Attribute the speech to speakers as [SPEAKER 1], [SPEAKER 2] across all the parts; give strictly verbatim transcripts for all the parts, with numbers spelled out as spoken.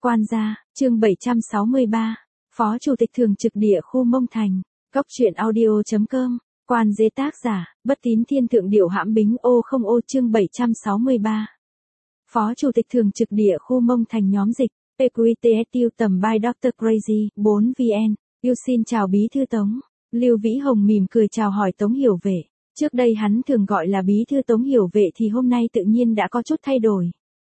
[SPEAKER 1] Quan gia, chương bảy trăm sáu mươi ba, Phó Chủ tịch Thường trực Địa khu Mông Thành, Cốc truyện audio chấm com, Quan dê tác giả, Bất Tín Thiên Thượng Điểu Hãm Bính ô không ô chương bảy trăm sáu mươi ba. Phó Chủ tịch Thường trực Địa khu Mông Thành nhóm dịch, pê quy tê ét tiêu tầm by doctor Crazy, bốn vn, yêu xin chào Bí thư Tống. Lưu Vĩ Hồng mỉm cười chào hỏi Tống Hiểu Vệ, trước đây hắn thường gọi là Bí thư Tống Hiểu Vệ thì hôm nay tự nhiên đã có chút thay đổi.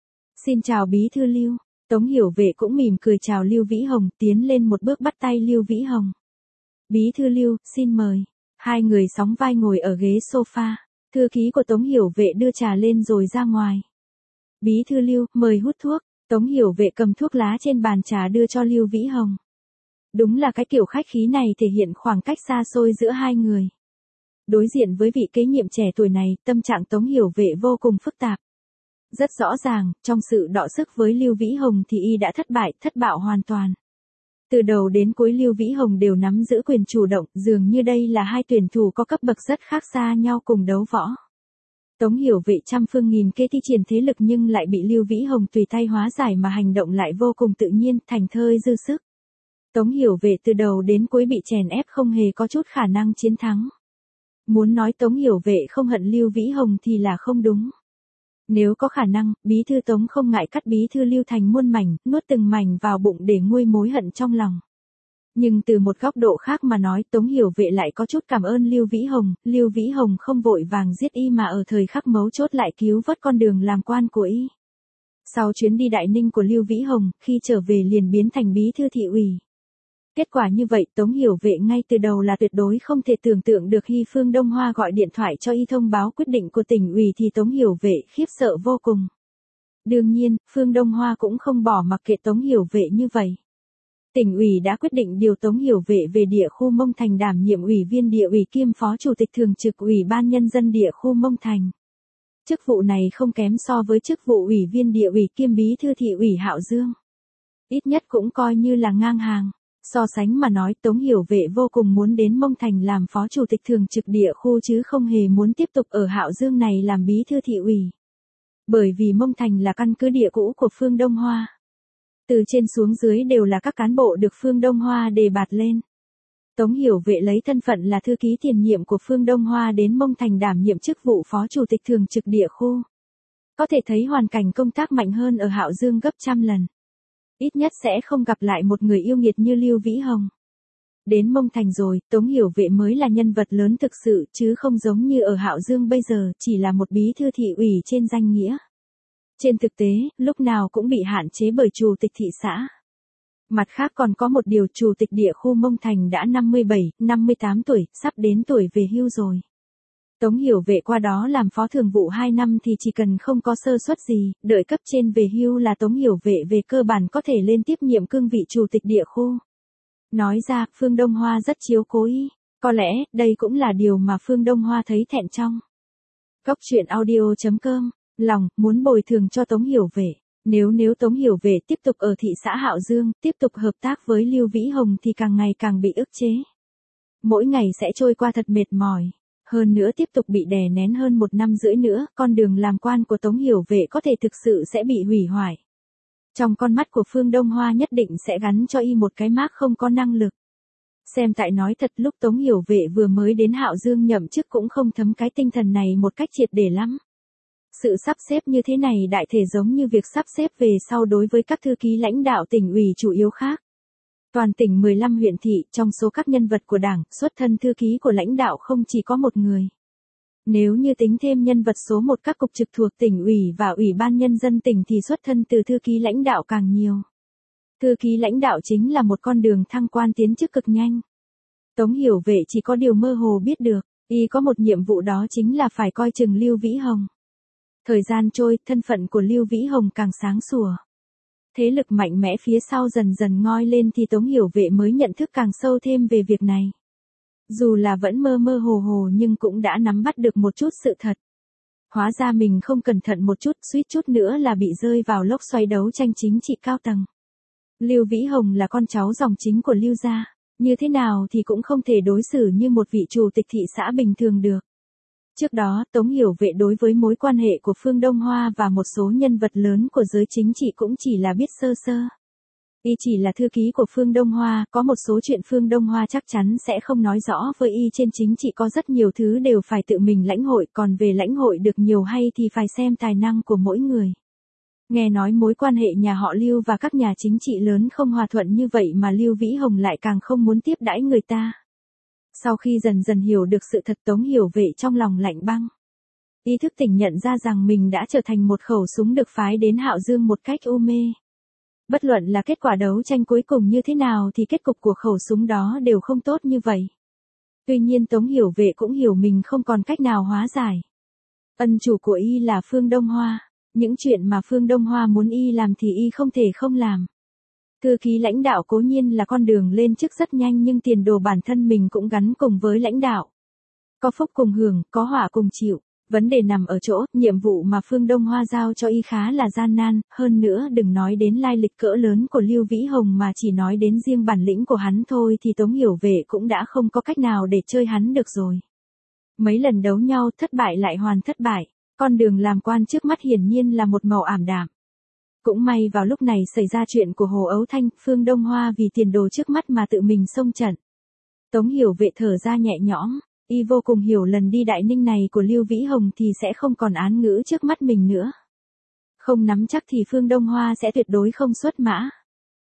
[SPEAKER 1] Xin chào Bí thư Lưu. Tống Hiểu Vệ cũng mỉm cười chào Lưu Vĩ Hồng, tiến lên một bước bắt tay Lưu Vĩ Hồng. Bí thư Lưu, xin mời. Hai người sóng vai ngồi ở ghế sofa, thư ký của Tống Hiểu Vệ đưa trà lên rồi ra ngoài. Bí thư Lưu, mời hút thuốc. Tống Hiểu Vệ cầm thuốc lá trên bàn trà đưa cho Lưu Vĩ Hồng. Đúng là cái kiểu khách khí này thể hiện khoảng cách xa xôi giữa hai người. Đối diện với vị kế nhiệm trẻ tuổi này, tâm trạng Tống Hiểu Vệ vô cùng phức tạp. Rất rõ ràng, trong sự đọ sức với Lưu Vĩ Hồng thì y đã thất bại, thất bạo hoàn toàn. Từ đầu đến cuối Lưu Vĩ Hồng đều nắm giữ quyền chủ động, dường như đây là hai tuyển thủ có cấp bậc rất khác xa nhau cùng đấu võ. Tống Hiểu Vệ trăm phương nghìn kế thi triển thế lực nhưng lại bị Lưu Vĩ Hồng tùy tay hóa giải mà hành động lại vô cùng tự nhiên, thành thơi dư sức. Tống Hiểu Vệ từ đầu đến cuối bị chèn ép không hề có chút khả năng chiến thắng. Muốn nói Tống Hiểu Vệ không hận Lưu Vĩ Hồng thì là không đúng. Nếu có khả năng, Bí thư Tống không ngại cắt Bí thư Lưu thành muôn mảnh, nuốt từng mảnh vào bụng để nguôi mối hận trong lòng. Nhưng từ một góc độ khác mà nói, Tống Hiểu Vệ lại có chút cảm ơn Lưu Vĩ Hồng, Lưu Vĩ Hồng không vội vàng giết y mà ở thời khắc mấu chốt lại cứu vớt con đường làm quan của y. Sau chuyến đi Đại Ninh của Lưu Vĩ Hồng, khi trở về liền biến thành Bí thư thị ủy. Kết quả như vậy Tống Hiểu Vệ ngay từ đầu là tuyệt đối không thể tưởng tượng được khi Phương Đông Hoa gọi điện thoại cho y thông báo quyết định của tỉnh ủy thì Tống Hiểu Vệ khiếp sợ vô cùng. Đương nhiên, Phương Đông Hoa cũng không bỏ mặc kệ Tống Hiểu Vệ như vậy. Tỉnh ủy đã quyết định điều Tống Hiểu Vệ về địa khu Mông Thành đảm nhiệm ủy viên địa ủy kiêm phó chủ tịch thường trực ủy ban nhân dân địa khu Mông Thành. Chức vụ này không kém so với chức vụ ủy viên địa ủy kiêm bí thư thị ủy Hạo Dương. Ít nhất cũng coi như là ngang hàng. So sánh mà nói Tống Hiểu Vệ vô cùng muốn đến Mông Thành làm phó chủ tịch thường trực địa khu chứ không hề muốn tiếp tục ở Hạo Dương này làm bí thư thị ủy. Bởi vì Mông Thành là căn cứ địa cũ của Phương Đông Hoa. Từ trên xuống dưới đều là các cán bộ được Phương Đông Hoa đề bạt lên. Tống Hiểu Vệ lấy thân phận là thư ký tiền nhiệm của Phương Đông Hoa đến Mông Thành đảm nhiệm chức vụ phó chủ tịch thường trực địa khu. Có thể thấy hoàn cảnh công tác mạnh hơn ở Hạo Dương gấp trăm lần. Ít nhất sẽ không gặp lại một người yêu nghiệt như Lưu Vĩ Hồng. Đến Mông Thành rồi, Tống Hiểu Vệ mới là nhân vật lớn thực sự chứ không giống như ở Hạo Dương bây giờ chỉ là một bí thư thị ủy trên danh nghĩa. Trên thực tế, lúc nào cũng bị hạn chế bởi chủ tịch thị xã. Mặt khác còn có một điều chủ tịch địa khu Mông Thành đã năm mươi bảy, năm mươi tám tuổi, sắp đến tuổi về hưu rồi. Tống Hiểu Vệ qua đó làm phó thường vụ hai năm thì chỉ cần không có sơ suất gì, đợi cấp trên về hưu là Tống Hiểu Vệ về cơ bản có thể lên tiếp nhiệm cương vị chủ tịch địa khu. Nói ra, Phương Đông Hoa rất chiếu cố y, có lẽ đây cũng là điều mà Phương Đông Hoa thấy thẹn trong. Cốc truyện audio chấm com, lòng, muốn bồi thường cho Tống Hiểu Vệ. Nếu nếu Tống Hiểu Vệ tiếp tục ở thị xã Hạo Dương, tiếp tục hợp tác với Lưu Vĩ Hồng thì càng ngày càng bị ức chế. Mỗi ngày sẽ trôi qua thật mệt mỏi. Hơn nữa tiếp tục bị đè nén hơn một năm rưỡi nữa, con đường làm quan của Tống Hiểu Vệ có thể thực sự sẽ bị hủy hoại. Trong con mắt của Phương Đông Hoa nhất định sẽ gắn cho y một cái mác không có năng lực. Xem tại nói thật lúc Tống Hiểu Vệ vừa mới đến Hạo Dương nhậm chức cũng không thấm cái tinh thần này một cách triệt để lắm. Sự sắp xếp như thế này đại thể giống như việc sắp xếp về sau đối với các thư ký lãnh đạo tỉnh ủy chủ yếu khác. Toàn tỉnh mười lăm huyện thị, trong số các nhân vật của đảng, xuất thân thư ký của lãnh đạo không chỉ có một người. Nếu như tính thêm nhân vật số một các cục trực thuộc tỉnh ủy và ủy ban nhân dân tỉnh thì xuất thân từ thư ký lãnh đạo càng nhiều. Thư ký lãnh đạo chính là một con đường thăng quan tiến chức cực nhanh. Tống Hiểu Vệ chỉ có điều mơ hồ biết được, y có một nhiệm vụ đó chính là phải coi chừng Lưu Vĩ Hồng. Thời gian trôi, thân phận của Lưu Vĩ Hồng càng sáng sủa. Thế lực mạnh mẽ phía sau dần dần ngoi lên thì Tống Hiểu Vệ mới nhận thức càng sâu thêm về việc này. Dù là vẫn mơ mơ hồ hồ nhưng cũng đã nắm bắt được một chút sự thật. Hóa ra mình không cẩn thận một chút, suýt chút nữa là bị rơi vào lốc xoáy đấu tranh chính trị cao tầng. Lưu Vĩ Hồng là con cháu dòng chính của Lưu gia, như thế nào thì cũng không thể đối xử như một vị chủ tịch thị xã bình thường được. Trước đó, Tống Hiểu Vệ đối với mối quan hệ của Phương Đông Hoa và một số nhân vật lớn của giới chính trị cũng chỉ là biết sơ sơ. Y chỉ là thư ký của Phương Đông Hoa, có một số chuyện Phương Đông Hoa chắc chắn sẽ không nói rõ với Y, trên chính trị có rất nhiều thứ đều phải tự mình lãnh hội, còn về lãnh hội được nhiều hay thì phải xem tài năng của mỗi người. Nghe nói mối quan hệ nhà họ Lưu và các nhà chính trị lớn không hòa thuận như vậy mà Lưu Vĩ Hồng lại càng không muốn tiếp đãi người ta. Sau khi dần dần hiểu được sự thật, Tống Hiểu Vệ trong lòng lạnh băng. Y thức tỉnh nhận ra rằng mình đã trở thành một khẩu súng được phái đến Hạo Dương một cách u mê. Bất luận là kết quả đấu tranh cuối cùng như thế nào thì kết cục của khẩu súng đó đều không tốt như vậy. Tuy nhiên Tống Hiểu Vệ cũng hiểu mình không còn cách nào hóa giải. Ân chủ của Y là Phương Đông Hoa. Những chuyện mà Phương Đông Hoa muốn Y làm thì Y không thể không làm. Thư ký lãnh đạo cố nhiên là con đường lên chức rất nhanh, nhưng tiền đồ bản thân mình cũng gắn cùng với lãnh đạo. Có phúc cùng hưởng, có họa cùng chịu. Vấn đề nằm ở chỗ, nhiệm vụ mà Phương Đông Hoa giao cho Y khá là gian nan, hơn nữa đừng nói đến lai lịch cỡ lớn của Lưu Vĩ Hồng mà chỉ nói đến riêng bản lĩnh của hắn thôi thì Tống Hiểu Vệ cũng đã không có cách nào để chơi hắn được rồi. Mấy lần đấu nhau thất bại lại hoàn thất bại, con đường làm quan trước mắt hiển nhiên là một màu ảm đạm. Cũng may vào lúc này xảy ra chuyện của Hồ Ấu Thanh, Phương Đông Hoa vì tiền đồ trước mắt mà tự mình xông trận. Tống Hiểu Vệ thở ra nhẹ nhõm. Y vô cùng hiểu lần đi Đại Ninh này của Lưu Vĩ Hồng thì sẽ không còn án ngữ trước mắt mình nữa. Không nắm chắc thì Phương Đông Hoa sẽ tuyệt đối không xuất mã.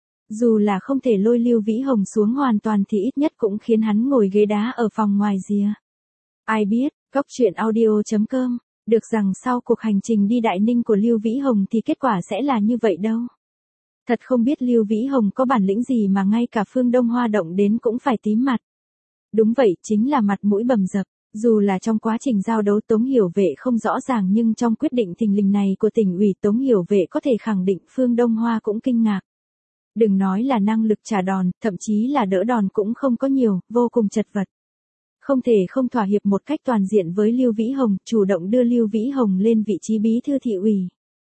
[SPEAKER 1] Dù là không thể lôi Lưu Vĩ Hồng xuống hoàn toàn thì ít nhất cũng khiến hắn ngồi ghế đá ở phòng ngoài rìa. Ai biết, Cốc Truyện Audio chấm com, được rằng sau cuộc hành trình đi Đại Ninh của Lưu Vĩ Hồng thì kết quả sẽ là như vậy đâu. Thật không biết Lưu Vĩ Hồng có bản lĩnh gì mà ngay cả Phương Đông Hoa động đến cũng phải tím mặt. Đúng vậy, chính là mặt mũi bầm dập. Dù là trong quá trình giao đấu Tống Hiểu Vệ không rõ ràng nhưng trong quyết định thình lình này của tỉnh ủy Tống Hiểu Vệ có thể khẳng định Phương Đông Hoa cũng kinh ngạc. Đừng nói là năng lực trả đòn, thậm chí là đỡ đòn cũng không có nhiều, vô cùng chật vật. Không thể không thỏa hiệp một cách toàn diện với Lưu Vĩ Hồng, chủ động đưa Lưu Vĩ Hồng lên vị trí bí thư thị ủy.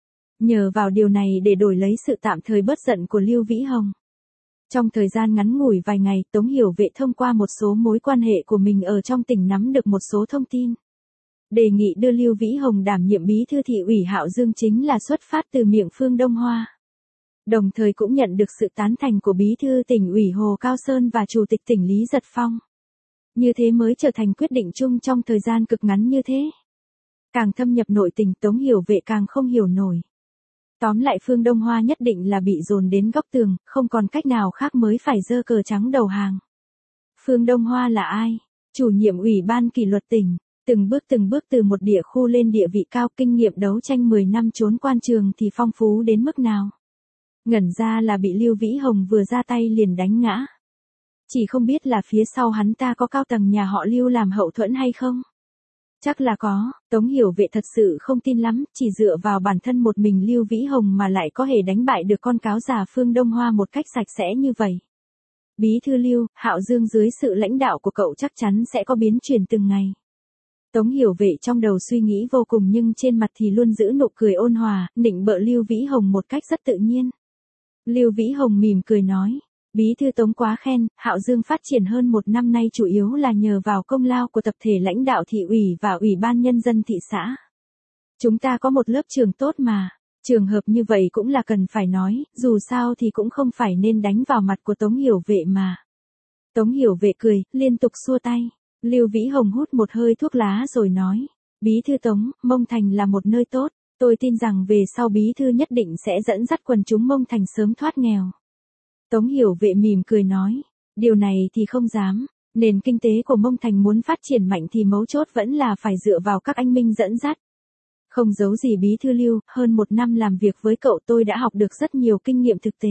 [SPEAKER 1] Nhờ vào điều này để đổi lấy sự tạm thời bớt giận của Lưu Vĩ Hồng. Trong thời gian ngắn ngủi vài ngày, Tống Hiểu Vệ thông qua một số mối quan hệ của mình ở trong tỉnh nắm được một số thông tin. Đề nghị đưa Lưu Vĩ Hồng đảm nhiệm bí thư thị ủy Hạo Dương chính là xuất phát từ miệng Phương Đông Hoa. Đồng thời cũng nhận được sự tán thành của bí thư tỉnh ủy Hồ Cao Sơn và chủ tịch tỉnh Lý Giật Phong. Như thế mới trở thành quyết định chung trong thời gian cực ngắn như thế. Càng thâm nhập nội tình Tống Hiểu Vệ càng không hiểu nổi. Tóm lại Phương Đông Hoa nhất định là bị dồn đến góc tường, không còn cách nào khác mới phải giơ cờ trắng đầu hàng. Phương Đông Hoa là ai? Chủ nhiệm ủy ban kỷ luật tỉnh, từng bước từng bước từ một địa khu lên địa vị cao, kinh nghiệm đấu tranh mười năm trốn quan trường thì phong phú đến mức nào. Ngẩn ra là bị Lưu Vĩ Hồng vừa ra tay liền đánh ngã. Chỉ không biết là phía sau hắn ta có cao tầng nhà họ Lưu làm hậu thuẫn hay không? Chắc là có, Tống Hiểu Vệ thật sự không tin lắm, chỉ dựa vào bản thân một mình Lưu Vĩ Hồng mà lại có thể đánh bại được con cáo già Phương Đông Hoa một cách sạch sẽ như vậy. Bí thư Lưu, Hạo Dương dưới sự lãnh đạo của cậu chắc chắn sẽ có biến chuyển từng ngày. Tống Hiểu Vệ trong đầu suy nghĩ vô cùng nhưng trên mặt thì luôn giữ nụ cười ôn hòa, nịnh bợ Lưu Vĩ Hồng một cách rất tự nhiên. Lưu Vĩ Hồng mỉm cười nói. Bí thư Tống quá khen, Hạo Dương phát triển hơn một năm nay chủ yếu là nhờ vào công lao của tập thể lãnh đạo thị ủy và ủy ban nhân dân thị xã. Chúng ta có một lớp trường tốt mà, trường hợp như vậy cũng là cần phải nói, dù sao thì cũng không phải nên đánh vào mặt của Tống Hiểu Vệ mà. Tống Hiểu Vệ cười, liên tục xua tay. Lưu Vĩ Hồng hút một hơi thuốc lá rồi nói, Bí thư Tống, Mông Thành là một nơi tốt, tôi tin rằng về sau bí thư nhất định sẽ dẫn dắt quần chúng Mông Thành sớm thoát nghèo. Tống Hiểu Vệ mỉm cười nói, điều này thì không dám, nền kinh tế của Mông Thành muốn phát triển mạnh thì mấu chốt vẫn là phải dựa vào các anh minh dẫn dắt. Không giấu gì Bí thư Lưu, hơn một năm làm việc với cậu tôi đã học được rất nhiều kinh nghiệm thực tế.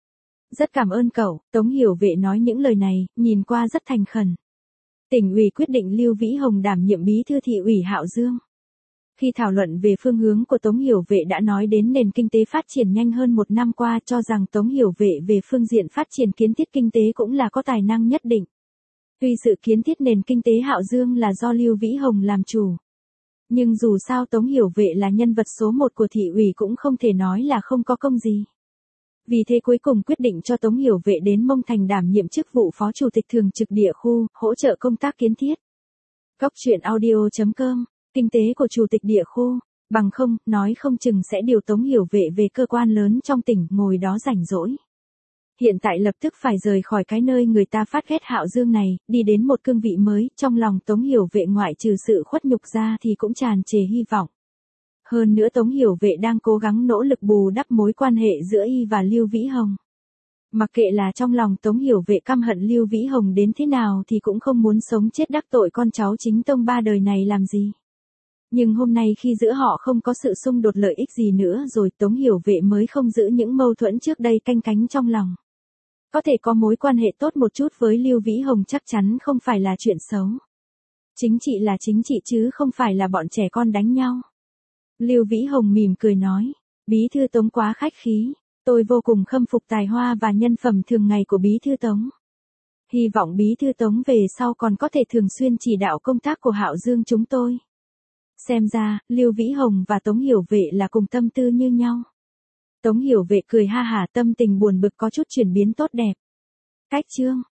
[SPEAKER 1] Rất cảm ơn cậu, Tống Hiểu Vệ nói những lời này, nhìn qua rất thành khẩn. Tỉnh ủy quyết định Lưu Vĩ Hồng đảm nhiệm bí thư thị ủy Hạo Dương. Khi thảo luận về phương hướng của Tống Hiểu Vệ đã nói đến nền kinh tế phát triển nhanh hơn một năm qua cho rằng Tống Hiểu Vệ về phương diện phát triển kiến thiết kinh tế cũng là có tài năng nhất định. Tuy sự kiến thiết nền kinh tế Hạo Dương là do Lưu Vĩ Hồng làm chủ. Nhưng dù sao Tống Hiểu Vệ là nhân vật số một của thị ủy cũng không thể nói là không có công gì. Vì thế cuối cùng quyết định cho Tống Hiểu Vệ đến Mông Thành đảm nhiệm chức vụ phó chủ tịch thường trực địa khu, hỗ trợ công tác kiến thiết. Cốc Truyện Audio chấm com, kinh tế của chủ tịch địa khu, bằng không, nói không chừng sẽ điều Tống Hiểu Vệ về cơ quan lớn trong tỉnh, ngồi đó rảnh rỗi. Hiện tại lập tức phải rời khỏi cái nơi người ta phát ghét Hạo Dương này, đi đến một cương vị mới, trong lòng Tống Hiểu Vệ ngoại trừ sự khuất nhục ra thì cũng tràn trề hy vọng. Hơn nữa Tống Hiểu Vệ đang cố gắng nỗ lực bù đắp mối quan hệ giữa y và Lưu Vĩ Hồng. Mặc kệ là trong lòng Tống Hiểu Vệ căm hận Lưu Vĩ Hồng đến thế nào thì cũng không muốn sống chết đắc tội con cháu chính tông ba đời này làm gì. Nhưng hôm nay khi giữa họ không có sự xung đột lợi ích gì nữa rồi, Tống Hiểu Vệ mới không giữ những mâu thuẫn trước đây canh cánh trong lòng. Có thể có mối quan hệ tốt một chút với Lưu Vĩ Hồng chắc chắn không phải là chuyện xấu. Chính trị là chính trị chứ không phải là bọn trẻ con đánh nhau. Lưu Vĩ Hồng mỉm cười nói, bí thư Tống quá khách khí, tôi vô cùng khâm phục tài hoa và nhân phẩm thường ngày của bí thư Tống. Hy vọng bí thư Tống về sau còn có thể thường xuyên chỉ đạo công tác của Hạo Dương chúng tôi. Xem ra, Lưu Vĩ Hồng và Tống Hiểu Vệ là cùng tâm tư như nhau. Tống Hiểu Vệ cười ha hả, tâm tình buồn bực có chút chuyển biến tốt đẹp. Cách chương